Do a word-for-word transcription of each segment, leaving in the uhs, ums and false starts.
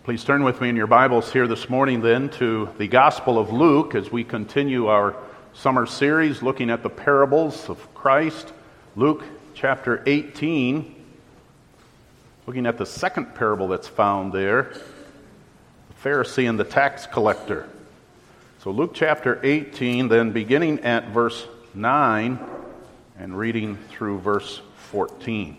Please turn with me in your Bibles here this morning then to the Gospel of Luke as we continue our summer series looking at the parables of Christ. Luke chapter eighteen, looking at the second parable that's found there, the Pharisee and the tax collector. So Luke chapter eighteen, then beginning at verse nine and reading through verse fourteen.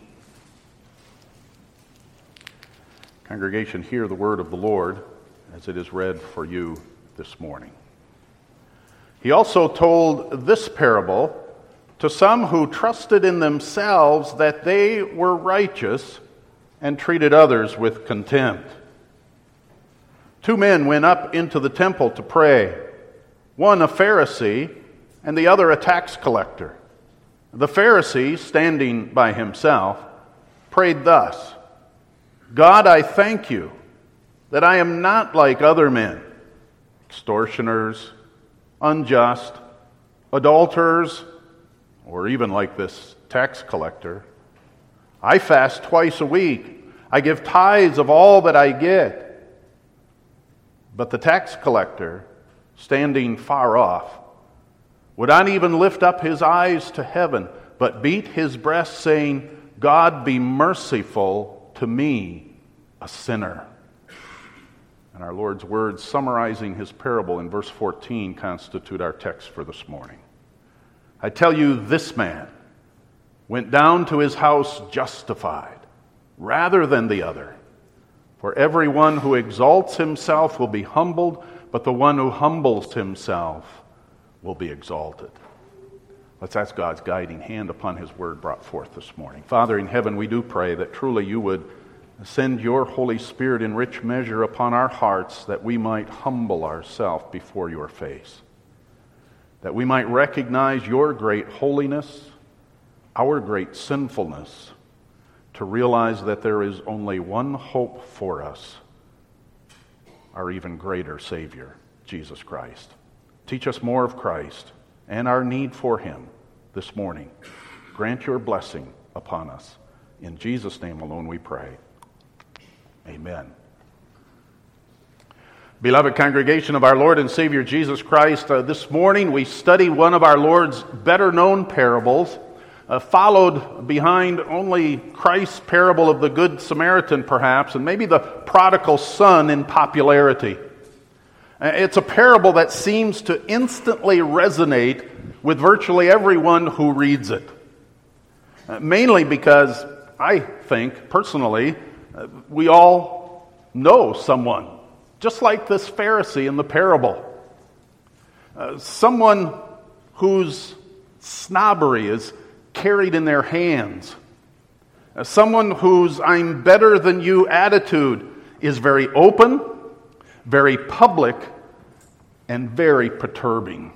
Congregation, hear the word of the Lord as it is read for you this morning. He also told this parable to some who trusted in themselves that they were righteous and treated others with contempt. Two men went up into the temple to pray, one a Pharisee and the other a tax collector. The Pharisee, standing by himself, prayed thus: God, I thank you that I am not like other men, extortioners, unjust, adulterers, or even like this tax collector. I fast twice a week. I give tithes of all that I get. But the tax collector, standing far off, would not even lift up his eyes to heaven, but beat his breast, saying, God, be merciful to me, a sinner. And our Lord's words summarizing his parable in verse fourteen constitute our text for this morning. I tell you, this man went down to his house justified rather than the other. For everyone who exalts himself will be humbled, but the one who humbles himself will be exalted. Let's ask God's guiding hand upon his word brought forth this morning. Father in heaven, we do pray that truly you would send your Holy Spirit in rich measure upon our hearts, that we might humble ourselves before your face, that we might recognize your great holiness, our great sinfulness, to realize that there is only one hope for us, our even greater Savior, Jesus Christ. Teach us more of Christ and our need for him this morning. Grant your blessing upon us. In Jesus' name alone we pray. Amen. Beloved congregation of our Lord and Savior Jesus Christ, uh, this morning we study one of our Lord's better-known parables, uh, followed behind only Christ's parable of the Good Samaritan perhaps, and maybe the prodigal son in popularity. It's a parable that seems to instantly resonate with virtually everyone who reads it. Uh, mainly because I think, personally, uh, we all know someone, just like this Pharisee in the parable. Uh, someone whose snobbery is carried in their hands. Uh, someone whose I'm better than you attitude is very open, very public, and very perturbing.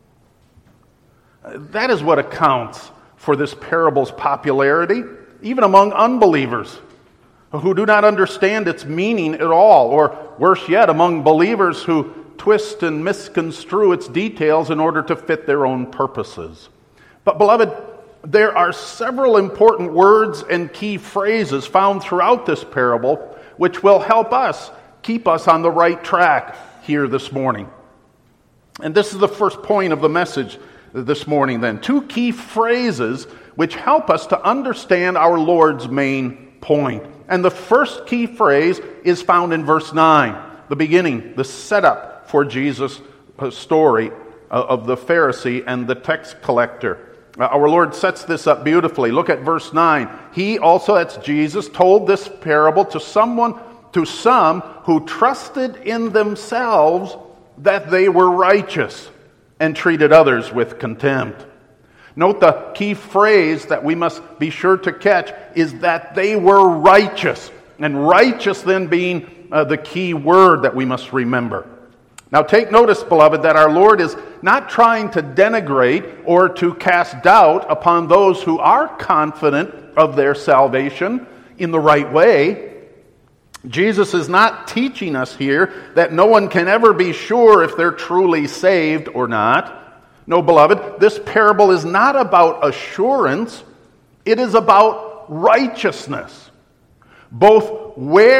That is what accounts for this parable's popularity, even among unbelievers who do not understand its meaning at all, or worse yet, among believers who twist and misconstrue its details in order to fit their own purposes. But beloved, there are several important words and key phrases found throughout this parable which will help us keep us on the right track here this morning. And this is the first point of the message this morning then. Two key phrases which help us to understand our Lord's main point. And the first key phrase is found in verse nine, the beginning, the setup for Jesus' story of the Pharisee and the tax collector. Our Lord sets this up beautifully. Look at verse nine. He also, that's Jesus, told this parable to someone, to some who trusted in themselves that they were righteous and treated others with contempt. Note the key phrase that we must be sure to catch is that they were righteous. And righteous then being uh, the key word that we must remember. Now take notice, beloved, that our Lord is not trying to denigrate or to cast doubt upon those who are confident of their salvation in the right way. Jesus is not teaching us here that no one can ever be sure if they're truly saved or not. No, beloved, this parable is not about assurance. It is about righteousness. Both where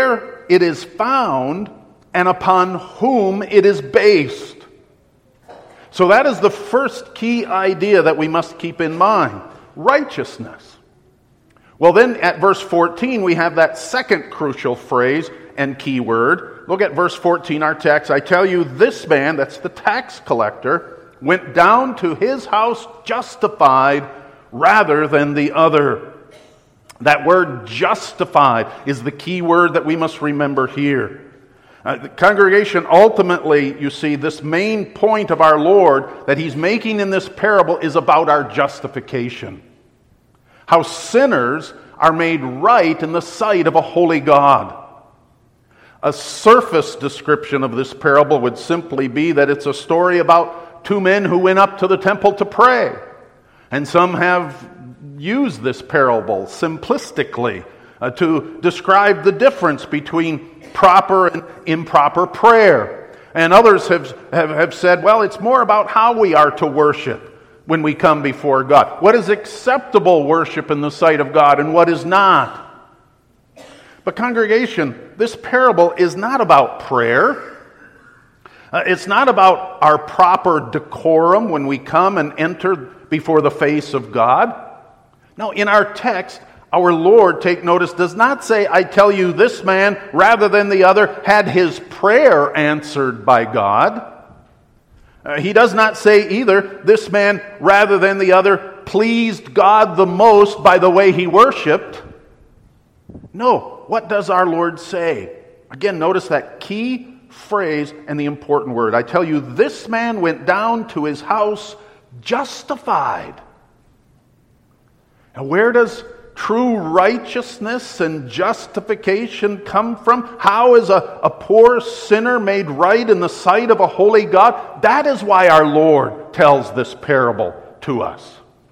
it is found and upon whom it is based. So that is the first key idea that we must keep in mind. Righteousness. Well, then at verse fourteen, we have that second crucial phrase and key word. Look at verse fourteen, our text. I tell you, this man, that's the tax collector, went down to his house justified rather than the other. That word justified is the key word that we must remember here. Uh, the congregation, ultimately, you see, this main point of our Lord that he's making in this parable is about our justification. How sinners are made right in the sight of a holy God. A surface description of this parable would simply be that it's a story about two men who went up to the temple to pray. And some have used this parable simplistically uh, to describe the difference between proper and improper prayer. And others have, have, have said, well, it's more about how we are to worship when we come before God. What is acceptable worship in the sight of God and what is not? But congregation, this parable is not about prayer. Uh, it's not about our proper decorum when we come and enter before the face of God. No, in our text, our Lord, take notice, does not say, I tell you, this man, rather than the other, had his prayer answered by God. Uh, he does not say either, this man, rather than the other, pleased God the most by the way he worshiped. No, what does our Lord say? Again, notice that key phrase and the important word. I tell you, this man went down to his house justified. And where does true righteousness and justification come from? How is a, a poor sinner made right in the sight of a holy God? That is why our Lord tells this parable to us.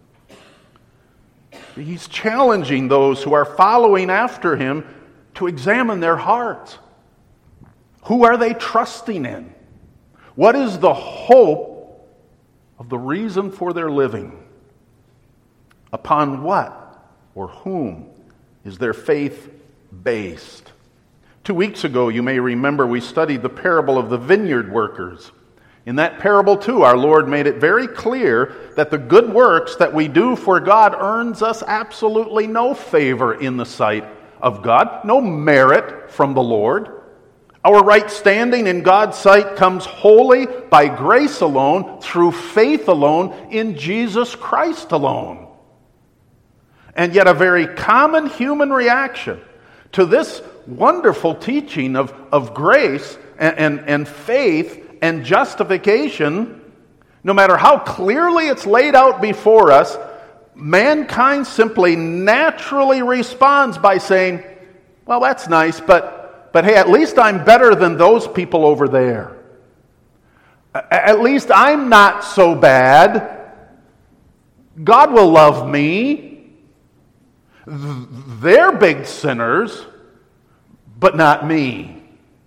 He's challenging those who are following after him to examine their hearts. Who are they trusting in? What is the hope of the reason for their living? Upon what or whom is their faith based? Two weeks ago, you may remember, we studied the parable of the vineyard workers. In that parable, too, our Lord made it very clear that the good works that we do for God earns us absolutely no favor in the sight of God, no merit from the Lord. Our right standing in God's sight comes wholly by grace alone, through faith alone, in Jesus Christ alone. And yet a very common human reaction to this wonderful teaching of, of grace and, and, and faith and justification, no matter how clearly it's laid out before us, mankind simply naturally responds by saying, well, that's nice, but, but hey, at least I'm better than those people over there. At least I'm not so bad. God will love me. They're big sinners, but not me.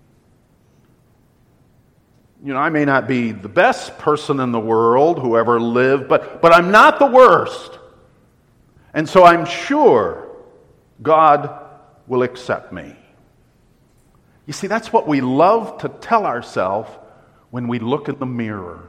You know, I may not be the best person in the world who ever lived, but, but I'm not the worst. And so I'm sure God will accept me. You see, that's what we love to tell ourselves when we look in the mirror.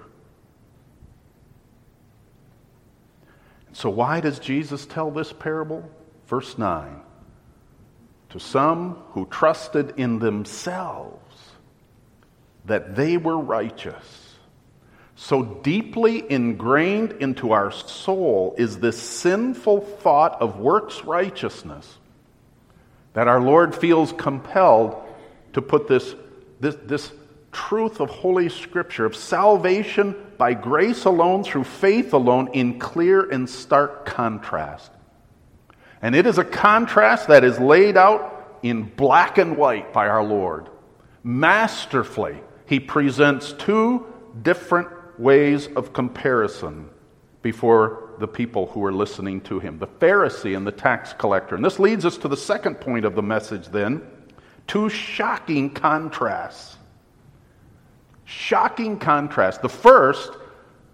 So why does Jesus tell this parable? Verse nine. To some who trusted in themselves that they were righteous. So deeply ingrained into our soul is this sinful thought of works righteousness that our Lord feels compelled to put this, this, this truth of Holy Scripture, of salvation by grace alone, through faith alone, in clear and stark contrast. And it is a contrast that is laid out in black and white by our Lord. Masterfully, he presents two different ways of comparison before the people who are listening to him, the Pharisee and the tax collector. And this leads us to the second point of the message then, two shocking contrasts. Shocking contrast. The first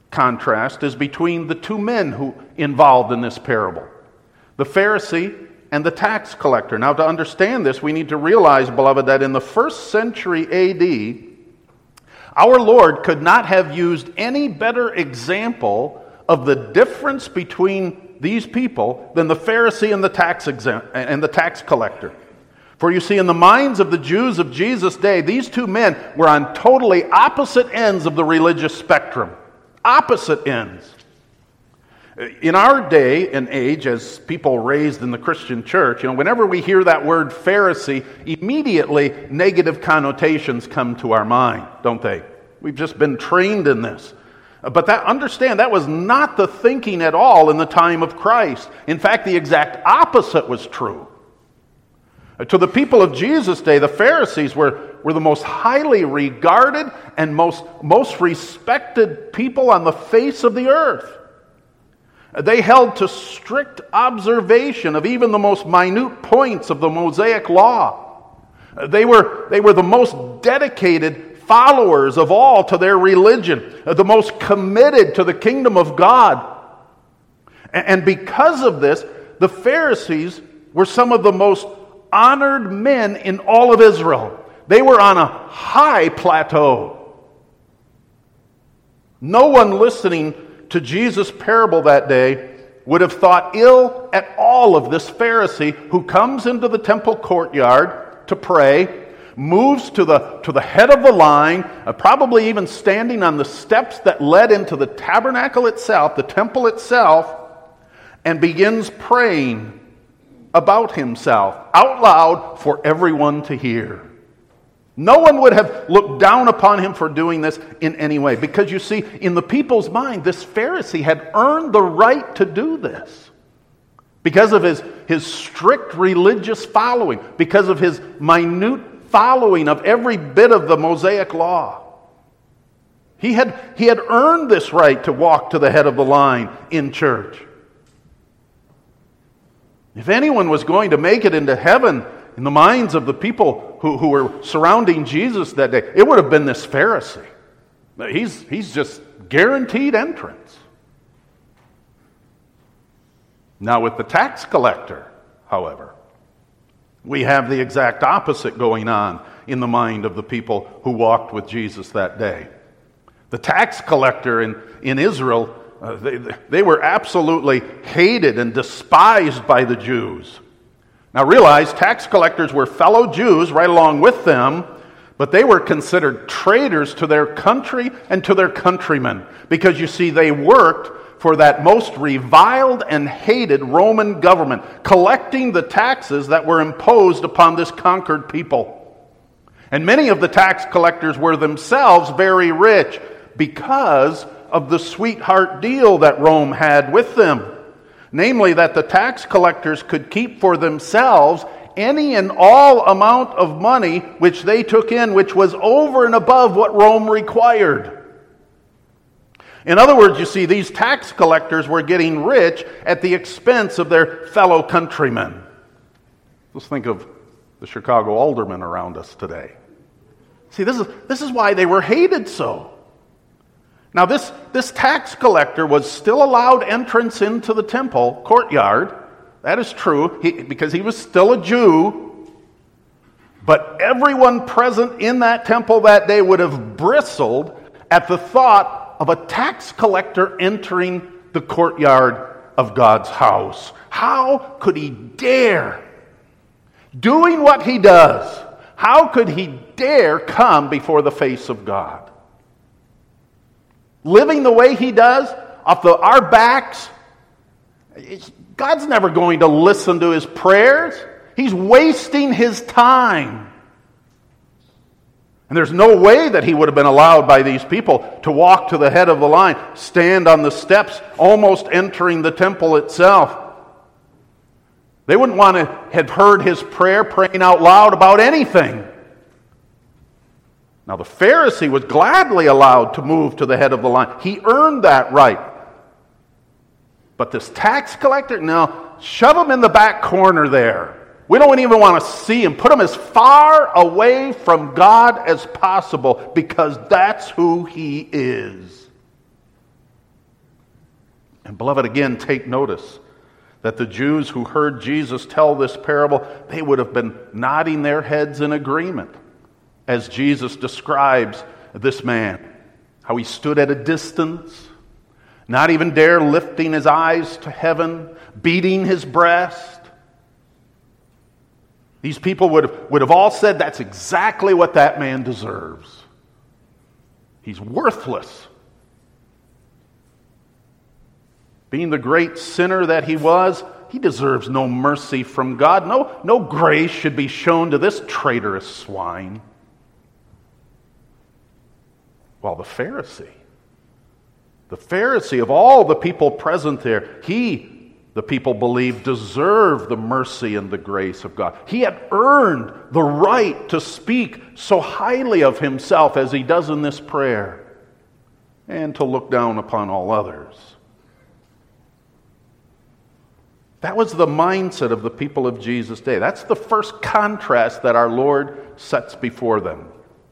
contrast is between the two men who involved in this parable, the Pharisee and the tax collector. Now, to understand this, we need to realize, beloved, that in the first century A D, our Lord could not have used any better example of the difference between these people than the Pharisee and the tax exam- and the tax collector. For you see, in the minds of the Jews of Jesus' day, these two men were on totally opposite ends of the religious spectrum. Opposite ends. In our day and age, as people raised in the Christian church, you know, whenever we hear that word Pharisee, immediately negative connotations come to our mind, don't they? We've just been trained in this. But that, understand, that was not the thinking at all in the time of Christ. In fact, the exact opposite was true. To the people of Jesus' day, the Pharisees were, were the most highly regarded and most, most respected people on the face of the earth. They held to strict observation of even the most minute points of the Mosaic Law. They were, they were the most dedicated followers of all to their religion, the most committed to the kingdom of God. And because of this, the Pharisees were some of the most honored men in all of Israel. They were on a high plateau. No one listening to Jesus' parable that day would have thought ill at all of this Pharisee who comes into the temple courtyard to pray, moves to the, to the head of the line, uh, probably even standing on the steps that led into the tabernacle itself, the temple itself, and begins praying about himself out loud for everyone to hear. No one would have looked down upon him for doing this in any way. Because you see, in the people's mind, this Pharisee had earned the right to do this. Because of his, his strict religious following. Because of his minute following of every bit of the Mosaic Law. He had, he had earned this right to walk to the head of the line in church. If anyone was going to make it into heaven in the minds of the people who, who were surrounding Jesus that day, it would have been this Pharisee. He's, he's just guaranteed entrance. Now with the tax collector, however, we have the exact opposite going on in the mind of the people who walked with Jesus that day. The tax collector in, in Israel, uh, they, they were absolutely hated and despised by the Jews. Now realize, tax collectors were fellow Jews right along with them, but they were considered traitors to their country and to their countrymen. Because you see, they worked for that most reviled and hated Roman government, collecting the taxes that were imposed upon this conquered people. And many of the tax collectors were themselves very rich because of the sweetheart deal that Rome had with them. Namely, that the tax collectors could keep for themselves any and all amount of money which they took in, which was over and above what Rome required. In other words, you see, these tax collectors were getting rich at the expense of their fellow countrymen. Let's think of the Chicago aldermen around us today. See, this is, this is why they were hated so. Now, this, this tax collector was still allowed entrance into the temple courtyard. That is true, he, because he was still a Jew. But everyone present in that temple that day would have bristled at the thought of a tax collector entering the courtyard of God's house. How could he dare? Doing what he does, how could he dare come before the face of God? Living the way he does, off the, our backs, God's never going to listen to his prayers. He's wasting his time. And there's no way that he would have been allowed by these people to walk to the head of the line, stand on the steps, almost entering the temple itself. They wouldn't want to have heard his prayer praying out loud about anything. Now the Pharisee was gladly allowed to move to the head of the line. He earned that right. But this tax collector, no, shove him in the back corner there. We don't even want to see him. Put him as far away from God as possible, because that's who he is. And beloved, again, take notice that the Jews who heard Jesus tell this parable, they would have been nodding their heads in agreement as Jesus describes this man, how he stood at a distance, not even dare lifting his eyes to heaven, beating his breast. These people would have, would have all said that's exactly what that man deserves. He's worthless. Being the great sinner that he was, he deserves no mercy from God. No, no grace should be shown to this traitorous swine. While the Pharisee, the Pharisee of all the people present there, he, the people believed, deserved the mercy and the grace of God. He had earned the right to speak so highly of himself as he does in this prayer, and to look down upon all others. That was the mindset of the people of Jesus' day. That's the first contrast that our Lord sets before them.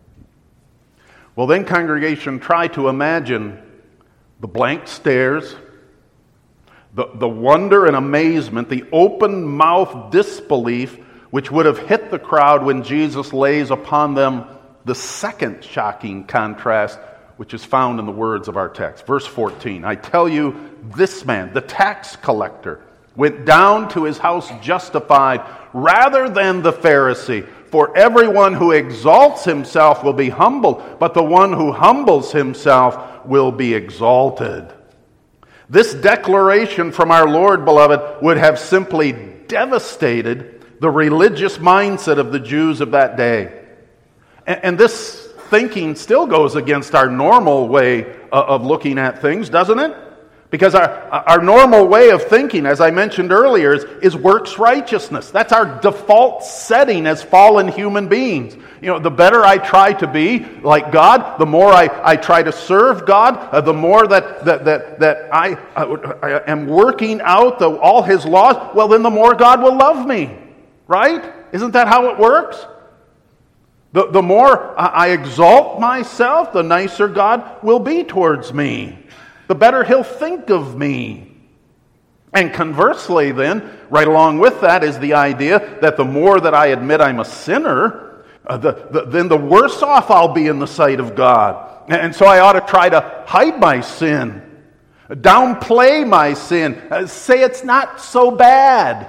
Well, then, congregation, try to imagine the blank stares, the, the wonder and amazement, the open-mouthed disbelief which would have hit the crowd when Jesus lays upon them the second shocking contrast, which is found in the words of our text. Verse fourteen, I tell you, this man, the tax collector, went down to his house justified rather than the Pharisee. For everyone who exalts himself will be humbled, but the one who humbles himself will be exalted. This declaration from our Lord, beloved, would have simply devastated the religious mindset of the Jews of that day. And, and this thinking still goes against our normal way of looking at things, doesn't it? Because our, our normal way of thinking, as I mentioned earlier, is, is works righteousness. That's our default setting as fallen human beings. You know, the better I try to be like God, the more I, I try to serve God, uh, the more that that that, that I, uh, I am working out the, all His laws, well, then the more God will love me. Right? Isn't that how it works? The, the more I exalt myself, the nicer God will be towards me. The better He'll think of me. And conversely then, right along with that is the idea that the more that I admit I'm a sinner, uh, the, the, then the worse off I'll be in the sight of God. And so I ought to try to hide my sin, downplay my sin, uh, say it's not so bad.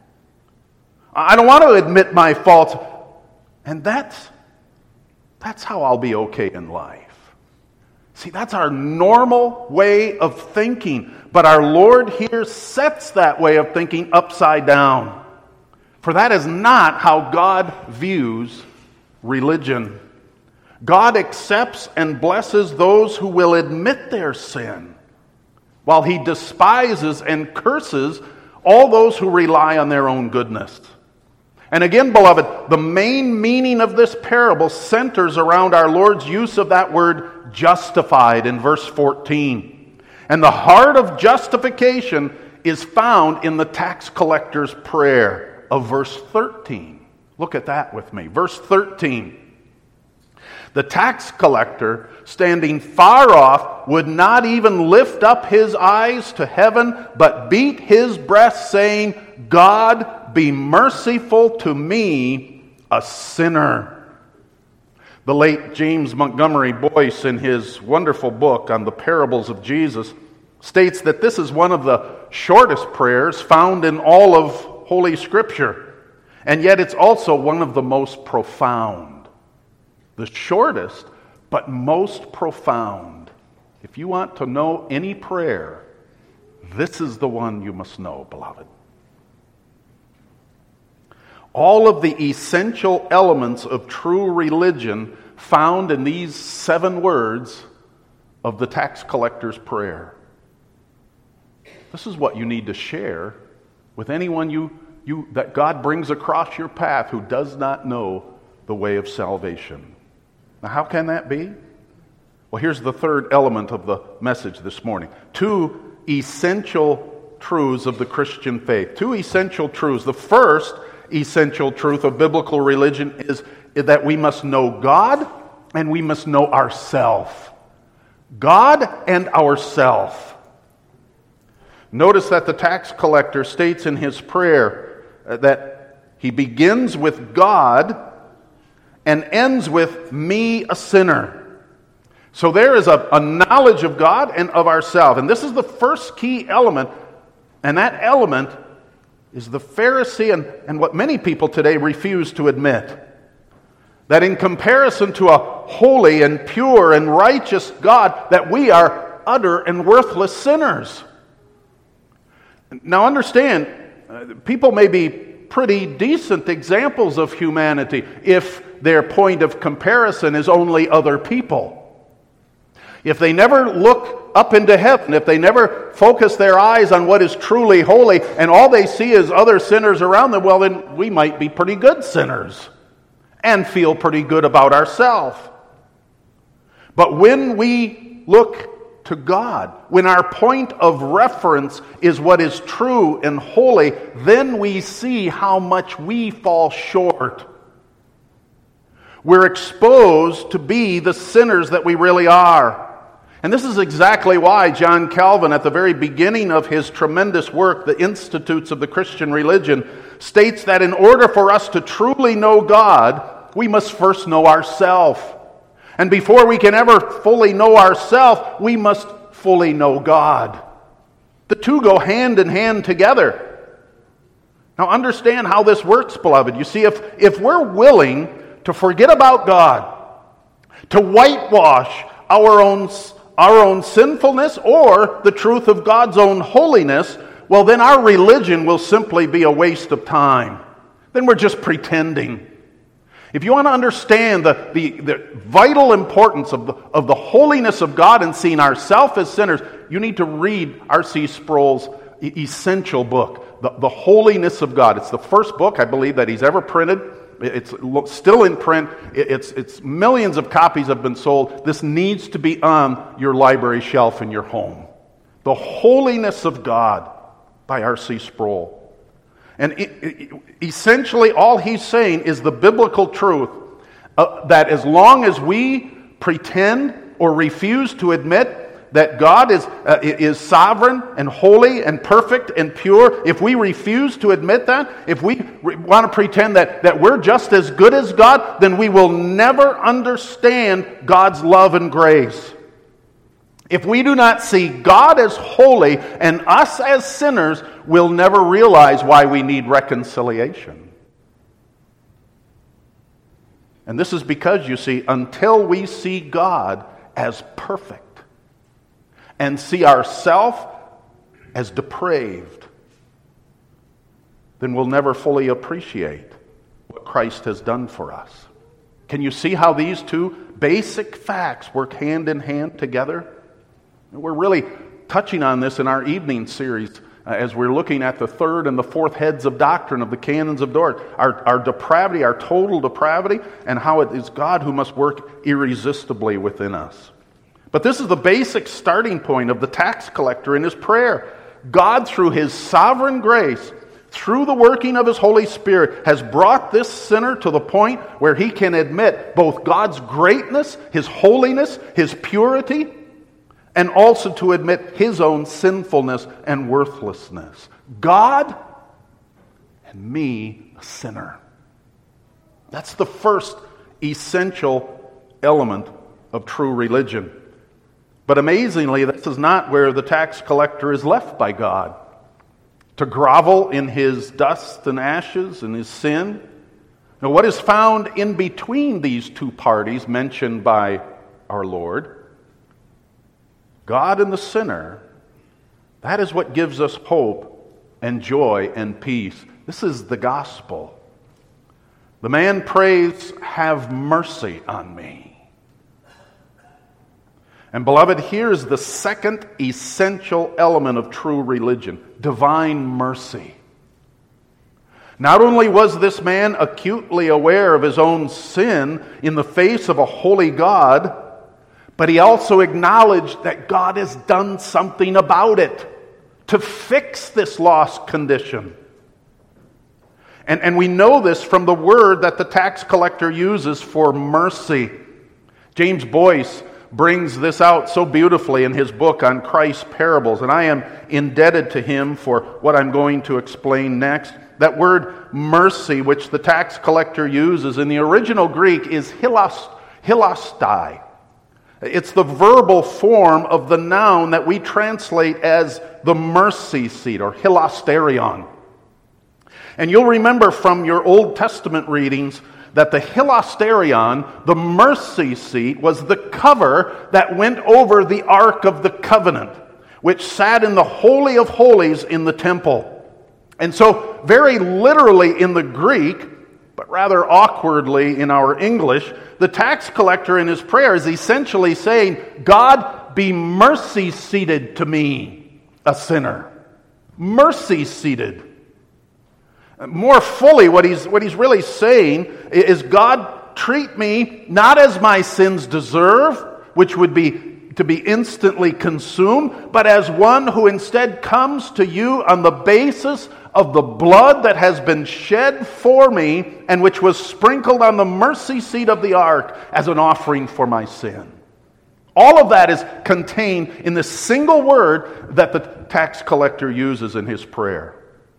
I don't want to admit my faults. And that's, that's how I'll be okay in life. See, that's our normal way of thinking. But our Lord here sets that way of thinking upside down. For that is not how God views religion. God accepts and blesses those who will admit their sin, while He despises and curses all those who rely on their own goodness. And again, beloved, the main meaning of this parable centers around our Lord's use of that word justified in verse fourteen. And the heart of justification is found in the tax collector's prayer of verse thirteen. Look at that with me. Verse thirteen. The tax collector, standing far off, would not even lift up his eyes to heaven, but beat his breast, saying, God, be merciful to me, a sinner. The late James Montgomery Boyce, in his wonderful book on the parables of Jesus, states that this is one of the shortest prayers found in all of Holy Scripture, and yet it's also one of the most profound. The shortest, but most profound. If you want to know any prayer, this is the one you must know, beloved. All of the essential elements of true religion found in these seven words of the tax collector's prayer. This is what you need to share with anyone you, you that God brings across your path who does not know the way of salvation. Now, how can that be? Well, here's the third element of the message this morning. Two essential truths of the Christian faith. Two essential truths. The first essential truth of biblical religion is that we must know God and we must know ourself. God and ourself. Notice that the tax collector states in his prayer that he begins with God and ends with me, a sinner. So there is a, a knowledge of God and of ourselves. And this is the first key element, and that element is the Pharisee and, and what many people today refuse to admit. That in comparison to a holy and pure and righteous God, that we are utter and worthless sinners. Now understand, uh, people may be pretty decent examples of humanity if their point of comparison is only other people. If they never look up into heaven, if they never focus their eyes on what is truly holy, and all they see is other sinners around them, well then we might be pretty good sinners and feel pretty good about ourselves. But when we look to God, when our point of reference is what is true and holy, then we see how much we fall short. We're exposed to be the sinners that we really are. And this is exactly why John Calvin, at the very beginning of his tremendous work, The Institutes of the Christian Religion, states that in order for us to truly know God, we must first know ourselves. And before we can ever fully know ourselves, we must fully know God. The two go hand in hand together. Now understand how this works, beloved. You see, if, if we're willing to forget about God, to whitewash our own, our own sinfulness or the truth of God's own holiness, well then our religion will simply be a waste of time. Then we're just pretending. If you want to understand the, the, the vital importance of the, of the holiness of God and seeing ourselves as sinners, you need to read R C Sproul's essential book, the, the Holiness of God. It's the first book, I believe, that he's ever printed. It's still in print. It's, it's millions of copies have been sold. This needs to be on your library shelf in your home. The Holiness of God by R C Sproul. And it, it, essentially all he's saying is the biblical truth uh, that as long as we pretend or refuse to admit that God is, uh, is sovereign and holy and perfect and pure, if we refuse to admit that, if we re- want to pretend that, that we're just as good as God, then we will never understand God's love and grace. If we do not see God as holy and us as sinners, we'll never realize why we need reconciliation. And this is because, you see, until we see God as perfect and see ourselves as depraved, then we'll never fully appreciate what Christ has done for us. Can you see how these two basic facts work hand in hand together? We're really touching on this in our evening series uh, as we're looking at the third and the fourth heads of doctrine of the canons of Dort. Our, our depravity, our total depravity, and how it is God who must work irresistibly within us. But this is the basic starting point of the tax collector in his prayer. God, through his sovereign grace, through the working of his Holy Spirit, has brought this sinner to the point where he can admit both God's greatness, his holiness, his purity, and also to admit his own sinfulness and worthlessness. God and me, a sinner. That's the first essential element of true religion. But amazingly, this is not where the tax collector is left by God. To grovel in his dust and ashes and his sin. Now, what is found in between these two parties mentioned by our Lord, God and the sinner, that is what gives us hope and joy and peace. This is the gospel. The man prays, "Have mercy on me." And beloved, here's the second essential element of true religion: divine mercy. Not only was this man acutely aware of his own sin in the face of a holy God, but he also acknowledged that God has done something about it to fix this lost condition. And, and we know this from the word that the tax collector uses for mercy. James Boyce, brings this out so beautifully in his book on Christ's parables, and I am indebted to him for what I'm going to explain next. That word mercy, which the tax collector uses in the original Greek, is hilos, hilostai. It's the verbal form of the noun that we translate as the mercy seat, or hilasterion. And you'll remember from your Old Testament readings that the hilasterion, the mercy seat, was the cover that went over the Ark of the Covenant, which sat in the Holy of Holies in the temple. And so, very literally in the Greek, but rather awkwardly in our English, the tax collector in his prayer is essentially saying, God, be mercy-seated to me, a sinner. Mercy-seated. More fully, what he's, what he's really saying is, God, treat me not as my sins deserve, which would be to be instantly consumed, but as one who instead comes to you on the basis of the blood that has been shed for me and which was sprinkled on the mercy seat of the ark as an offering for my sin. All of that is contained in the single word that the tax collector uses in his prayer.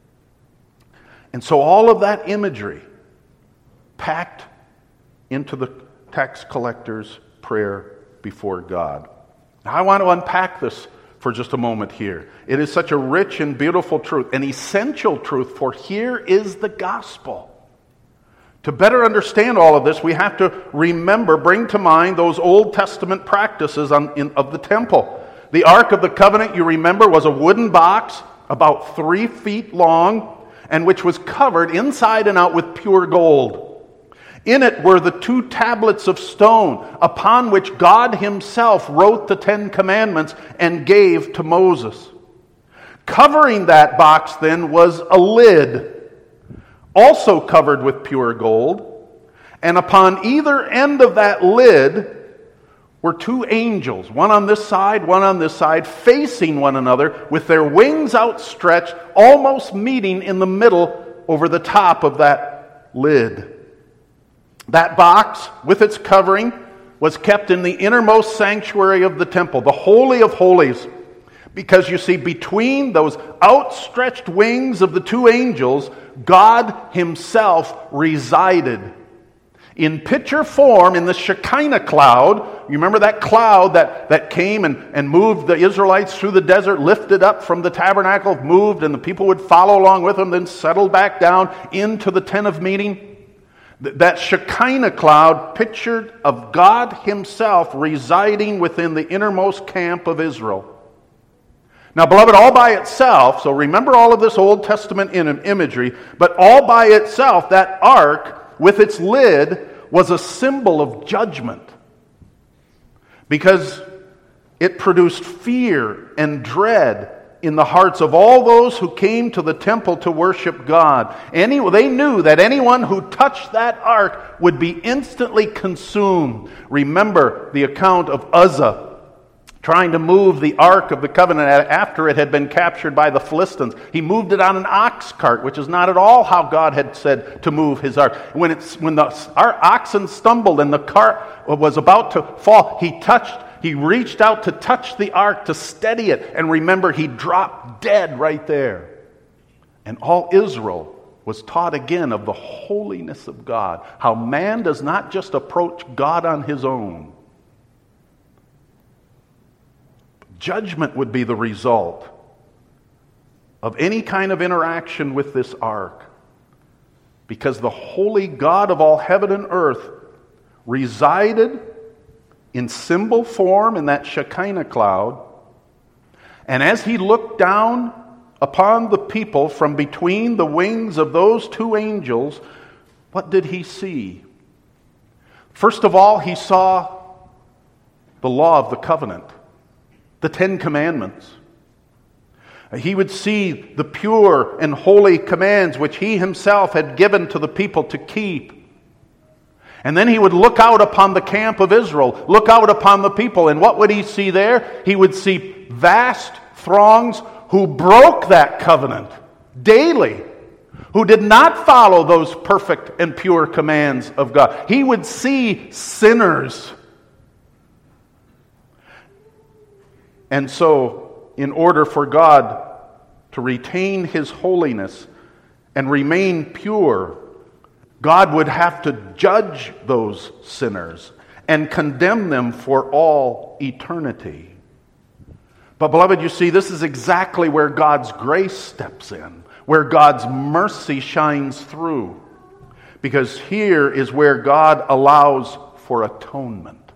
And so all of that imagery packed into the tax collector's prayer before God. Now, I want to unpack this for just a moment here. It is such a rich and beautiful truth, an essential truth, for here is the gospel. To better understand all of this, we have to remember, bring to mind those Old Testament practices on, in, of the temple. The Ark of the Covenant, you remember, was a wooden box about three feet long, and which was covered inside and out with pure gold. In it were the two tablets of stone upon which God himself wrote the Ten Commandments and gave to Moses. Covering that box then was a lid, also covered with pure gold, and upon either end of that lid were two angels, one on this side, one on this side, facing one another with their wings outstretched, almost meeting in the middle over the top of that lid. That box, with its covering, was kept in the innermost sanctuary of the temple, the Holy of Holies. Because you see, between those outstretched wings of the two angels, God himself resided. In picture form, in the Shekinah cloud, you remember that cloud that, that came and, and moved the Israelites through the desert, lifted up from the tabernacle, moved, and the people would follow along with them, then settled back down into the tent of meeting. That Shekinah cloud pictured of God himself residing within the innermost camp of Israel. Now, beloved, all by itself, so remember all of this Old Testament imagery, but all by itself, that ark with its lid was a symbol of judgment. Because it produced fear and dread in the hearts of all those who came to the temple to worship God. Any, they knew that anyone who touched that ark would be instantly consumed. Remember the account of Uzzah trying to move the Ark of the Covenant after it had been captured by the Philistines. He moved it on an ox cart, which is not at all how God had said to move his ark. When, it's, when the our oxen stumbled and the cart was about to fall, he touched He reached out to touch the ark to steady it. And remember, he dropped dead right there. And all Israel was taught again of the holiness of God. How man does not just approach God on his own. Judgment would be the result of any kind of interaction with this ark. Because the holy God of all heaven and earth resided in symbol form in that Shekinah cloud. And as he looked down upon the people from between the wings of those two angels, what did he see? First of all, he saw the law of the covenant, the Ten Commandments. He would see the pure and holy commands which he himself had given to the people to keep. And then he would look out upon the camp of Israel, look out upon the people, and what would he see there? He would see vast throngs who broke that covenant daily, who did not follow those perfect and pure commands of God. He would see sinners And so, in order for God to retain His holiness and remain pure, God would have to judge those sinners and condemn them for all eternity. But beloved, you see, this is exactly where God's grace steps in, where God's mercy shines through. Because here is where God allows for atonement.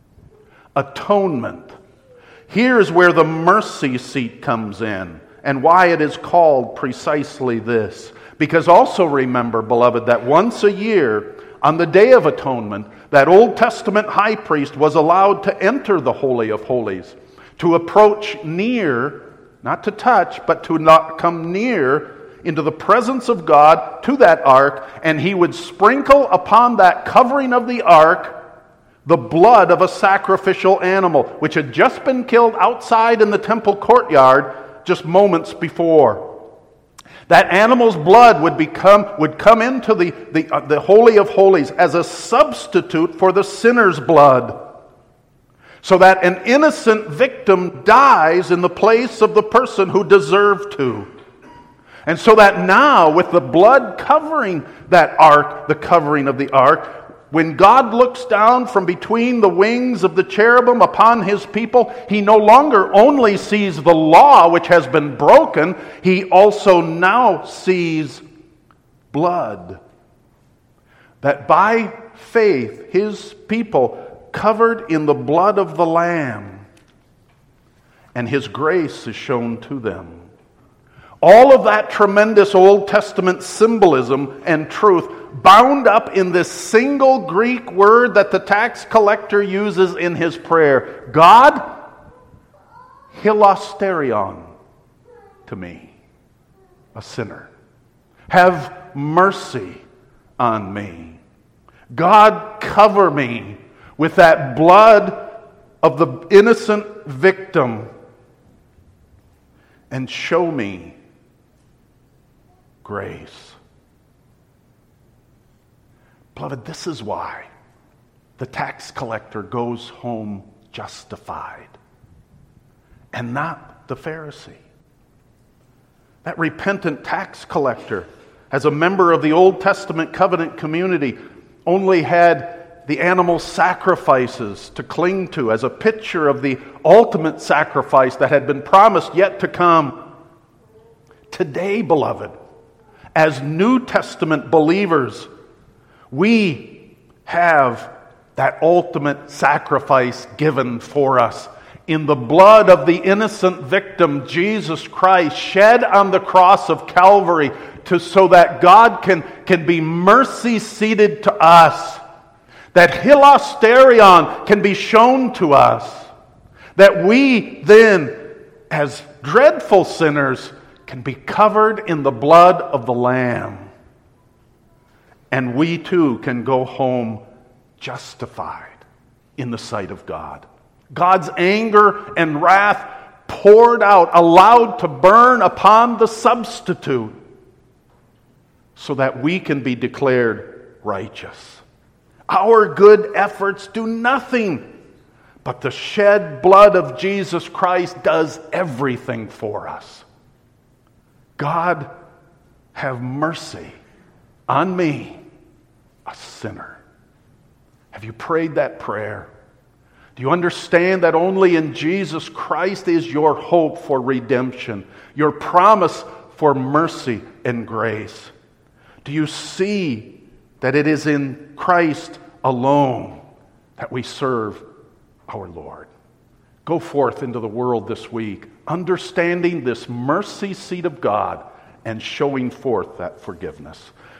Atonement. Here is where the mercy seat comes in, and why it is called precisely this. Because also remember, beloved, that once a year, on the Day of Atonement, that Old Testament high priest was allowed to enter the Holy of Holies, to approach near, not to touch, but to not come near into the presence of God to that ark, and he would sprinkle upon that covering of the ark the blood of a sacrificial animal, which had just been killed outside in the temple courtyard just moments before. That animal's blood would become would come into the, the, uh, the Holy of Holies as a substitute for the sinner's blood, so that an innocent victim dies in the place of the person who deserved to. And so that now, with the blood covering that ark, the covering of the ark, when God looks down from between the wings of the cherubim upon His people, He no longer only sees the law which has been broken, He also now sees blood. That by faith, His people covered in the blood of the Lamb, and His grace is shown to them. All of that tremendous Old Testament symbolism and truth bound up in this single Greek word that the tax collector uses in his prayer. God, hilasterion, to me, a sinner. Have mercy on me. God, cover me with that blood of the innocent victim and show me grace. Beloved, this is why the tax collector goes home justified and not the Pharisee. That repentant tax collector, as a member of the Old Testament covenant community, only had the animal sacrifices to cling to as a picture of the ultimate sacrifice that had been promised yet to come. Today, beloved, as New Testament believers, we have that ultimate sacrifice given for us in the blood of the innocent victim, Jesus Christ, shed on the cross of Calvary, to so that God can, can be mercy seated to us, that hilasterion can be shown to us, that we then, as dreadful sinners, can be covered in the blood of the Lamb. And we too can go home justified in the sight of God. God's anger and wrath poured out, allowed to burn upon the substitute, so that we can be declared righteous. Our good efforts do nothing, but the shed blood of Jesus Christ does everything for us. God, have mercy on me, a sinner. Have you prayed that prayer? Do you understand that only in Jesus Christ is your hope for redemption, your promise for mercy and grace? Do you see that it is in Christ alone that we serve our Lord? Go forth into the world this week, understanding this mercy seat of God and showing forth that forgiveness.